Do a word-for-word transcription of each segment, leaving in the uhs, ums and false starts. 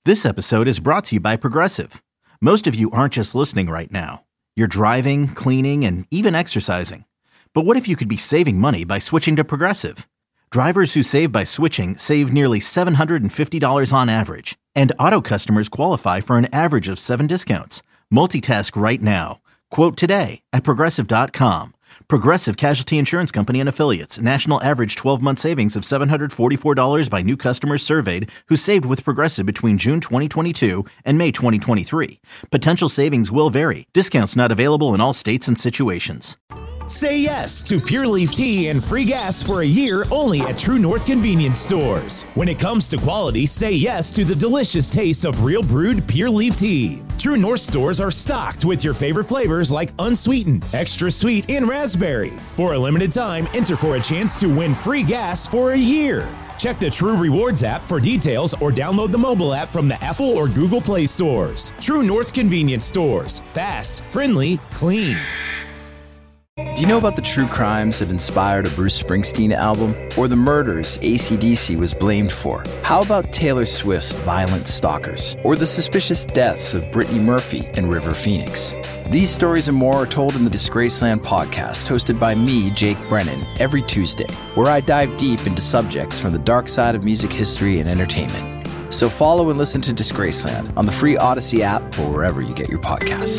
This episode is brought to you by Progressive. Most of you aren't just listening right now. You're driving, cleaning, and even exercising. But what if you could be saving money by switching to Progressive? Drivers who save by switching save nearly seven hundred fifty dollars on average. And auto customers qualify for an average of seven discounts. Multitask right now. Quote today at Progressive dot com. Progressive Casualty Insurance Company and Affiliates. National average twelve-month savings of seven hundred forty-four dollars by new customers surveyed who saved with Progressive between June twenty twenty-two and May twenty twenty-three. Potential savings will vary. Discounts not available in all states and situations. Say yes to Pure Leaf Tea and free gas for a year only at True North Convenience Stores. When it comes to quality, say yes to the delicious taste of real brewed Pure Leaf Tea. True North stores are stocked with your favorite flavors like unsweetened, extra sweet, and raspberry. For a limited time, enter for a chance to win free gas for a year. Check the True Rewards app for details or download the mobile app from the Apple or Google Play stores. True North Convenience Stores. Fast, friendly, clean. Do you know about the true crimes that inspired a Bruce Springsteen album? Or the murders A C D C was blamed for? How about Taylor Swift's Violent Stalkers? Or the suspicious deaths of Brittany Murphy and River Phoenix? These stories and more are told in the Disgraceland podcast, hosted by me, Jake Brennan, every Tuesday, where I dive deep into subjects from the dark side of music history and entertainment. So follow and listen to Disgraceland on the free Odyssey app or wherever you get your podcasts.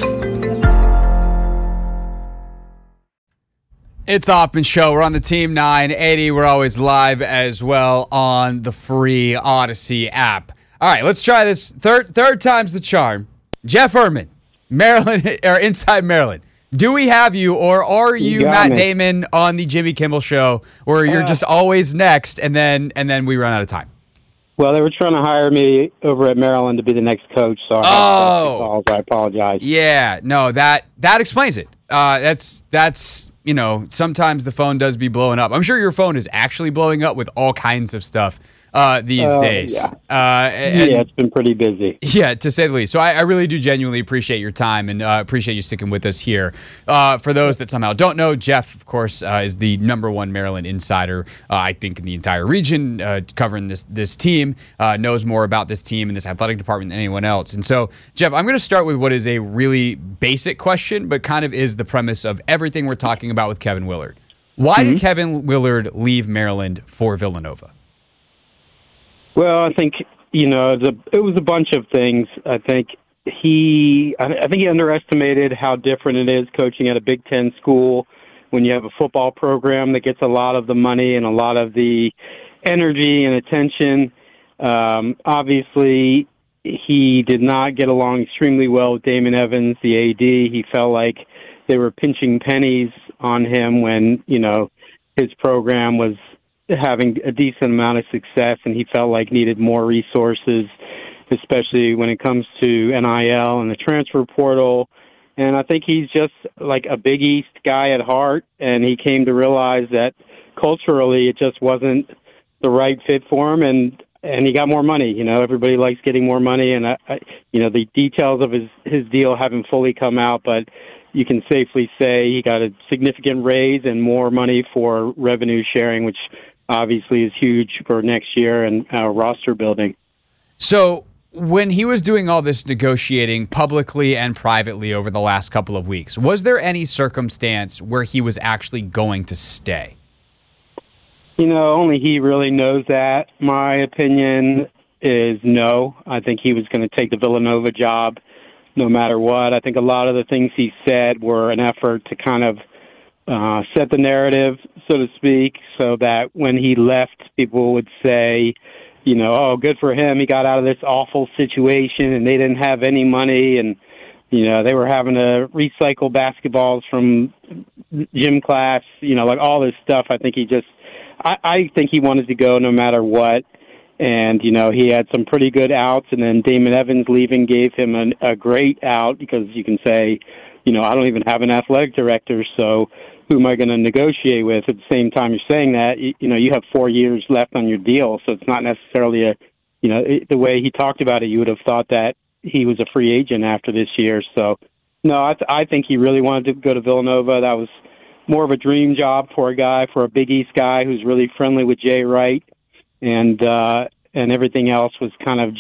It's the Hoffman Show. We're on the Team nine eighty. We're always live as well on the free Odyssey app. All right, let's try this. Third third time's the charm. Jeff Erman, Maryland, or Inside Maryland. Do we have you, or are you, you Matt me. Damon on the Jimmy Kimmel Show, where you're uh, just always next, and then and then we run out of time? Well, they were trying to hire me over at Maryland to be the next coach, so I oh, calls. I apologize. Yeah, no, that that explains it. Uh, that's that's. You know, sometimes the phone does be blowing up. I'm sure your phone is actually blowing up with all kinds of stuff uh, these uh, days. Yeah. Uh, and, yeah, it's been pretty busy. Yeah, to say the least. So I, I really do genuinely appreciate your time and uh, appreciate you sticking with us here. Uh, for those that somehow don't know, Jeff, of course, uh, is the number one Maryland insider, uh, I think, in the entire region, uh, covering this this team, uh, knows more about this team and this athletic department than anyone else. And so, Jeff, I'm going to start with what is a really basic question, but kind of is the premise of everything we're talking about with Kevin Willard. Why mm-hmm. did Kevin Willard leave Maryland for Villanova? Well, I think, you know, the, it was a bunch of things. I think he I think he underestimated how different it is coaching at a Big Ten school when you have a football program that gets a lot of the money and a lot of the energy and attention. Um, obviously, he did not get along extremely well with Damon Evans, the A D. He felt like they were pinching pennies on him when, you know, his program was having a decent amount of success, and he felt like needed more resources, especially when it comes to N I L and the transfer portal. And I think he's just like a Big East guy at heart, and he came to realize that culturally it just wasn't the right fit for him, and and he got more money. You know, everybody likes getting more money, and I, I, you know, the details of his his deal haven't fully come out, but you can safely say he got a significant raise and more money for revenue sharing, which obviously is huge for next year and uh, roster building. So when he was doing all this negotiating publicly and privately over the last couple of weeks, was there any circumstance where he was actually going to stay? You know, only he really knows that. My opinion is no. I think he was going to take the Villanova job no matter what. I think a lot of the things he said were an effort to kind of uh, set the narrative, so to speak, so that when he left, people would say, you know, oh, good for him. He got out of this awful situation, and they didn't have any money, and, you know, they were having to recycle basketballs from gym class, you know, like all this stuff. I think he just, I, I think he wanted to go no matter what. And, you know, he had some pretty good outs, and then Damon Evans leaving gave him an, a great out because you can say, you know, I don't even have an athletic director, so who am I going to negotiate with? At the same time you're saying that, you, you know, you have four years left on your deal, so it's not necessarily a, you know, it, the way he talked about it, you would have thought that he was a free agent after this year. So, no, I, th- I think he really wanted to go to Villanova. That was more of a dream job for a guy, for a Big East guy who's really friendly with Jay Wright, and uh, and everything else was kind of just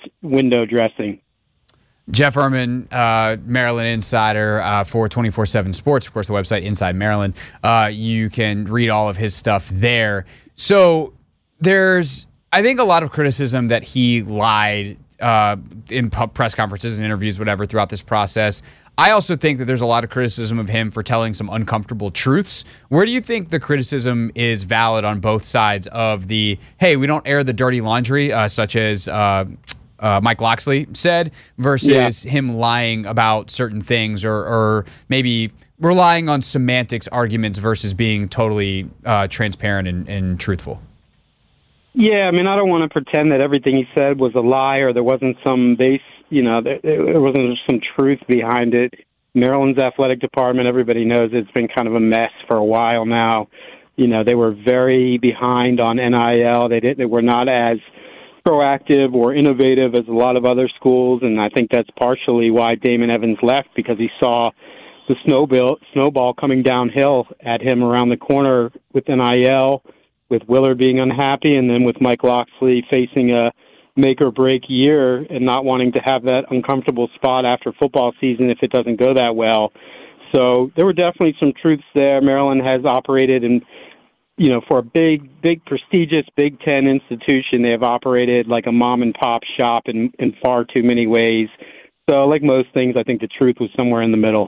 window dressing. Jeff Ermann, uh, Maryland insider uh, for twenty-four seven Sports, of course, the website Inside Maryland. Uh, you can read all of his stuff there. So there's, I think, a lot of criticism that he lied uh, in press conferences and interviews, whatever, throughout this process. I also think that there's a lot of criticism of him for telling some uncomfortable truths. Where do you think the criticism is valid on both sides of the, hey, we don't air the dirty laundry, uh, such as uh, uh, Mike Locksley said, versus yeah. him lying about certain things, or, or maybe relying on semantics arguments versus being totally uh, transparent and, and truthful? Yeah, I mean, I don't want to pretend that everything he said was a lie or there wasn't some base, you know, there, there wasn't some truth behind it. Maryland's athletic department, everybody knows it's been kind of a mess for a while now. You know, they were very behind on N I L. They didn't, they were not as proactive or innovative as a lot of other schools, and I think that's partially why Damon Evans left, because he saw the snowball, snowball coming downhill at him around the corner with N I L, with Willard being unhappy, and then with Mike Locksley facing a make-or-break year and not wanting to have that uncomfortable spot after football season if it doesn't go that well. So there were definitely some truths there. Maryland has operated in, you know, for a big, big, prestigious Big Ten institution, they have operated like a mom-and-pop shop in, in far too many ways. So like most things, I think the truth was somewhere in the middle.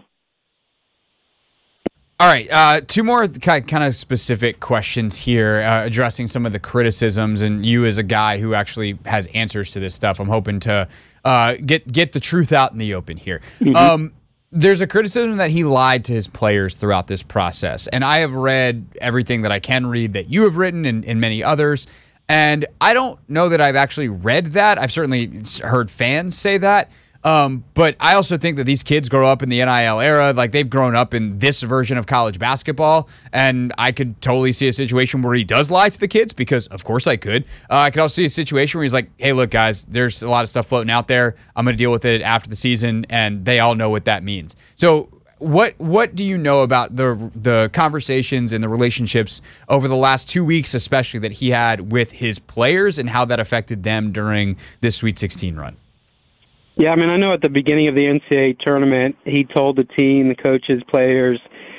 All right, uh, two more kind of specific questions here, uh, addressing some of the criticisms, and you as a guy who actually has answers to this stuff, I'm hoping to uh, get get the truth out in the open here. Mm-hmm. Um, there's a criticism that he lied to his players throughout this process, and I have read everything that I can read that you have written, and, and many others, and I don't know that I've actually read that. I've certainly heard fans say that. Um, but I also think that these kids grow up in the N I L era, like they've grown up in this version of college basketball, and I could totally see a situation where he does lie to the kids, because of course I could. Uh, I could also see a situation where he's like, hey, look, guys, there's a lot of stuff floating out there. I'm going to deal with it after the season, and they all know what that means. So what what do you know about the the conversations and the relationships over the last two weeks, especially that he had with his players, and how that affected them during this Sweet sixteen run? Yeah, I mean, I know at the beginning of the N C double A tournament, he told the team, the coaches, players,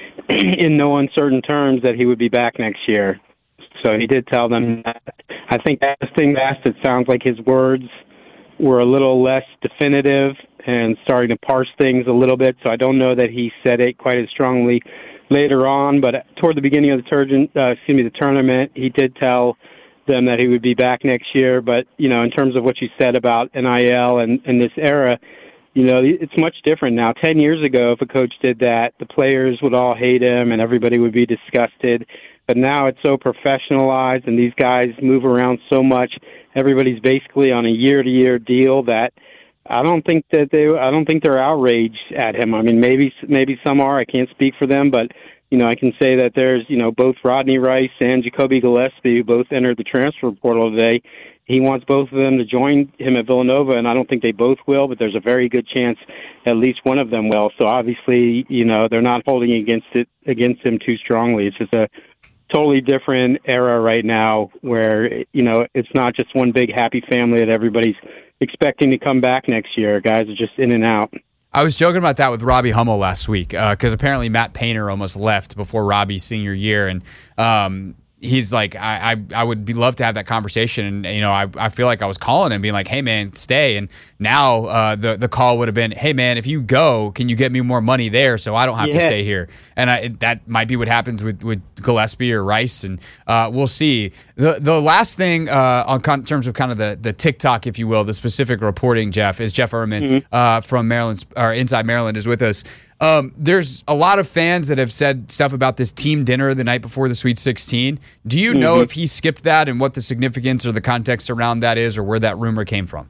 in no uncertain terms that he would be back next year. So he did tell them that. I think as things passed, it sounds like his words were a little less definitive and starting to parse things a little bit. So I don't know that he said it quite as strongly later on. But toward the beginning of the, turgent, uh, excuse me, the tournament, he did tell them that he would be back next year. But, you know, in terms of what you said about N I L and, and this era, you know, it's much different now. Ten years ago, if a coach did that, the players would all hate him and everybody would be disgusted. But now it's so professionalized and these guys move around so much. Everybody's basically on a year-to-year deal that I don't think that they, I don't think they're outraged at him. I mean, maybe, maybe some are. I can't speak for them, but you know, I can say that there's, you know, both Rodney Rice and Jacoby Gillespie, who both entered the transfer portal today. He wants both of them to join him at Villanova, and I don't think they both will, but there's a very good chance at least one of them will. So obviously, you know, they're not holding against it against him too strongly. It's just a totally different era right now where, you know, it's not just one big happy family that everybody's expecting to come back next year. Guys are just in and out. I was joking about that with Robbie Hummel last week because uh, apparently Matt Painter almost left before Robbie's senior year, and um, he's like, I, I I would be love to have that conversation, and you know, I I feel like I was calling him, being like, hey man, stay, and now uh, the the call would have been, hey man, if you go, can you get me more money there so I don't have yeah. to stay here? And I, that might be what happens with, with Gillespie or Rice, and uh, we'll see. The the last thing uh, on con- terms of kind of the the TikTok, if you will, the specific reporting, Jeff, is Jeff Ermann mm-hmm. uh, from Maryland or Inside Maryland is with us. Um, there's a lot of fans that have said stuff about this team dinner the night before the Sweet sixteen. Do you mm-hmm. know if he skipped that and what the significance or the context around that is, or where that rumor came from?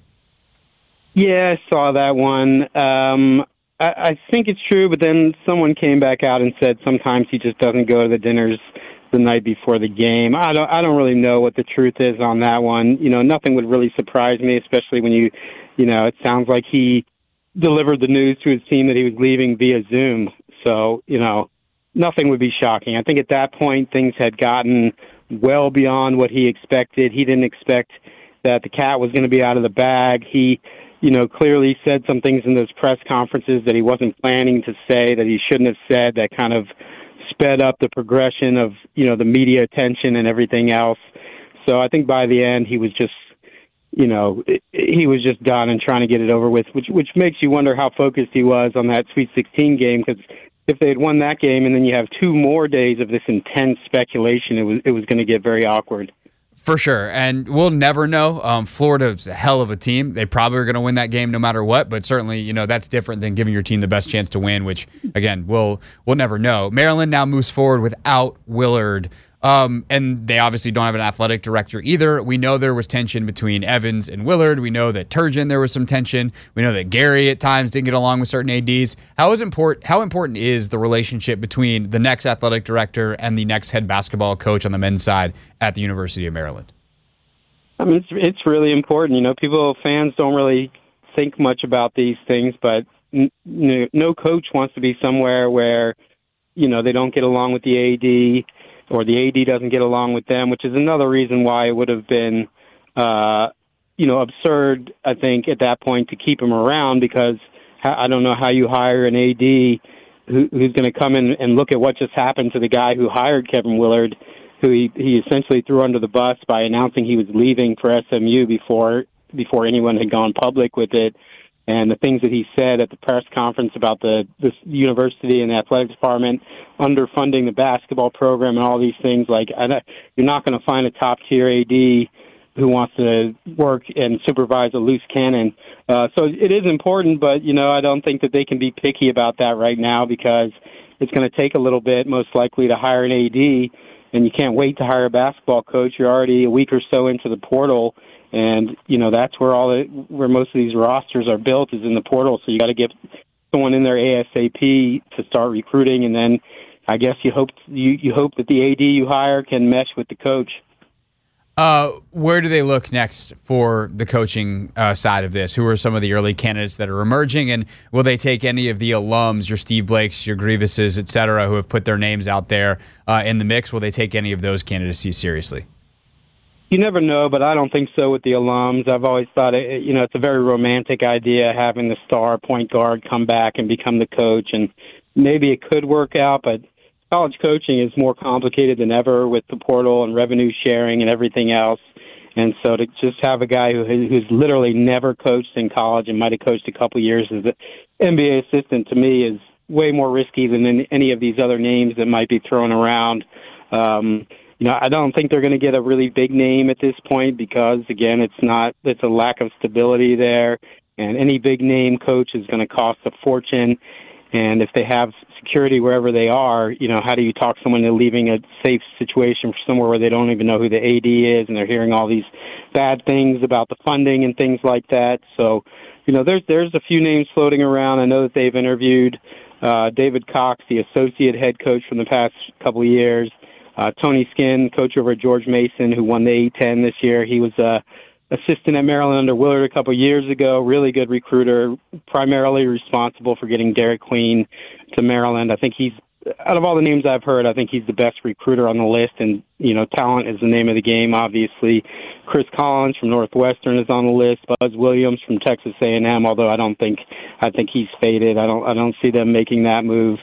Yeah, I saw that one. Um, I, I think it's true, but then someone came back out and said sometimes he just doesn't go to the dinners the night before the game. I don't. I don't really know what the truth is on that one. You know, nothing would really surprise me, especially when you, you know, it sounds like he delivered the news to his team that he was leaving via Zoom. So, you know, nothing would be shocking. I think at that point things had gotten well beyond what he expected. He didn't expect that the cat was going to be out of the bag. He, you know, clearly said some things in those press conferences that he wasn't planning to say, that he shouldn't have said, that kind of sped up the progression of, you know, the media attention and everything else. So I think by the end he was just, you know, he was just done and trying to get it over with, which which makes you wonder how focused he was on that Sweet sixteen game, because if they had won that game and then you have two more days of this intense speculation, it was it was going to get very awkward. For sure, and we'll never know. Um, Florida's a hell of a team. They probably are going to win that game no matter what, but certainly, you know, that's different than giving your team the best chance to win, which, again, we'll, we'll never know. Maryland now moves forward without Willard. Um, and they obviously don't have an athletic director either. We know there was tension between Evans and Willard. We know that Turgeon, there was some tension. We know that Gary at times didn't get along with certain A Ds. How is important? How important is the relationship between the next athletic director and the next head basketball coach on the men's side at the University of Maryland? I mean, it's it's really important. You know, people, fans don't really think much about these things, but n- n- no coach wants to be somewhere where, you know, they don't get along with the A D, or the A D doesn't get along with them, which is another reason why it would have been, uh, you know, absurd, I think, at that point to keep him around, because I don't know how you hire an A D who, who's going to come in and look at what just happened to the guy who hired Kevin Willard, who he, he essentially threw under the bus by announcing he was leaving for S M U before before anyone had gone public with it. And the things that he said at the press conference about the, the university and the athletic department underfunding the basketball program and all these things, like I, you're not going to find a top-tier A D who wants to work and supervise a loose cannon. Uh, so it is important, but, you know, I don't think that they can be picky about that right now, because it's going to take a little bit, most likely, to hire an A D, and you can't wait to hire a basketball coach. You're already a week or so into the portal. And, you know, that's where all the, where most of these rosters are built, is in the portal. So you got to get someone in there ASAP to start recruiting. And then I guess you hope you, you hope that the A D you hire can mesh with the coach. Uh, where do they look next for the coaching uh, side of this? Who are some of the early candidates that are emerging? And will they take any of the alums, your Steve Blakes, your Grievuses, et cetera, who have put their names out there uh, in the mix? Will they take any of those candidacies seriously? You never know, but I don't think so with the alums. I've always thought, it, you know, it's a very romantic idea having the star point guard come back and become the coach, and maybe it could work out, but college coaching is more complicated than ever with the portal and revenue sharing and everything else. And so to just have a guy who who's literally never coached in college and might have coached a couple years as an N B A assistant, to me, is way more risky than any of these other names that might be thrown around. Um You know, I don't think they're going to get a really big name at this point, because, again, it's not, it's a lack of stability there, and any big name coach is going to cost a fortune. And if they have security wherever they are, you know, how do you talk someone into leaving a safe situation for somewhere where they don't even know who the A D is, and they're hearing all these bad things about the funding and things like that? So, you know, there's there's a few names floating around. I know that they've interviewed uh, David Cox, the associate head coach from the past couple of years. Uh, Tony Skinn, coach over at George Mason, who won the A ten this year. He was uh, assistant at Maryland under Willard a couple of years ago. Really good recruiter, primarily responsible for getting Derek Queen to Maryland. I think he's, out of all the names I've heard, I think he's the best recruiter on the list. And, you know, talent is the name of the game, obviously. Chris Collins from Northwestern is on the list. Buzz Williams from Texas A and M, although I don't think, I think he's faded. I don't, I don't see them making that move.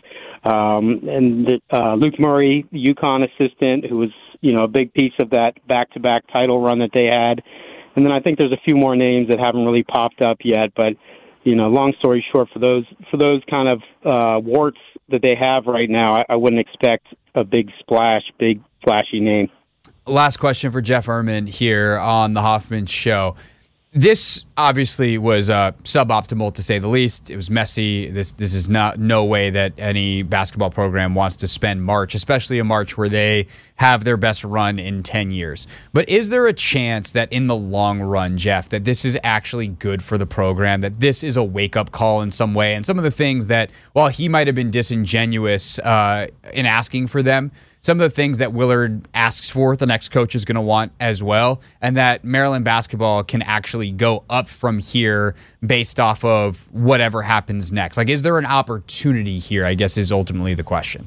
Um, and uh, Luke Murray, UConn assistant, who was, you know, a big piece of that back-to-back title run that they had. And then I think there's a few more names that haven't really popped up yet. But, you know, long story short, for those for those kind of uh, warts that they have right now, I, I wouldn't expect a big splash, big flashy name. Last question for Jeff Ermann here on the Hoffman Show. This obviously was uh, suboptimal, to say the least. It was messy. This this is not no way that any basketball program wants to spend March, especially a March where they have their best run in ten years. But is there a chance that in the long run, Jeff, that this is actually good for the program, that this is a wake-up call in some way, and some of the things that, while he might have been disingenuous uh, in asking for them, some of the things that Willard asks for, the next coach is going to want as well, and that Maryland basketball can actually go up from here based off of whatever happens next? Like, is there an opportunity here, I guess, is ultimately the question.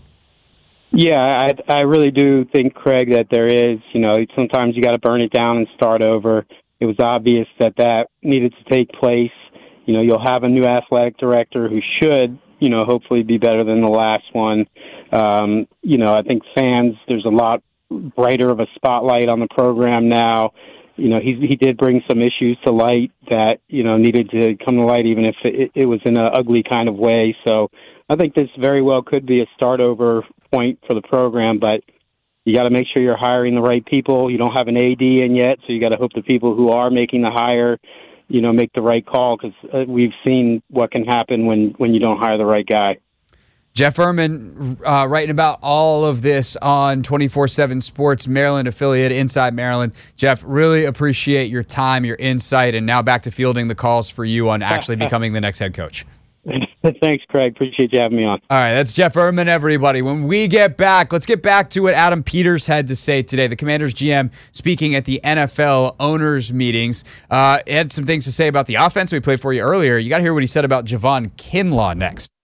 Yeah, I, I really do think, Craig, that there is. You know, sometimes you got to burn it down and start over. It was obvious that that needed to take place. You know, you'll have a new athletic director who should, you know, hopefully be better than the last one. Um, you know, I think fans, there's a lot brighter of a spotlight on the program now. You know, he he did bring some issues to light that, you know, needed to come to light, even if it, it was in an ugly kind of way. So I think this very well could be a start over point for the program, but you got to make sure you're hiring the right people. You don't have an A D in yet, so you got to hope the people who are making the hire, you know, make the right call, because uh, we've seen what can happen when, when you don't hire the right guy. Jeff Ermann uh, writing about all of this on twenty-four seven Sports, Maryland affiliate, Inside Maryland. Jeff, really appreciate your time, your insight, and now back to fielding the calls for you on actually becoming the next head coach. Thanks, Craig. Appreciate you having me on. All right, that's Jeff Ermann, everybody. When we get back, let's get back to what Adam Peters had to say today. The Commanders G M speaking at the N F L owners meetings. Uh, had some things to say about the offense we played for you earlier. You got to hear what he said about Javon Kinlaw next.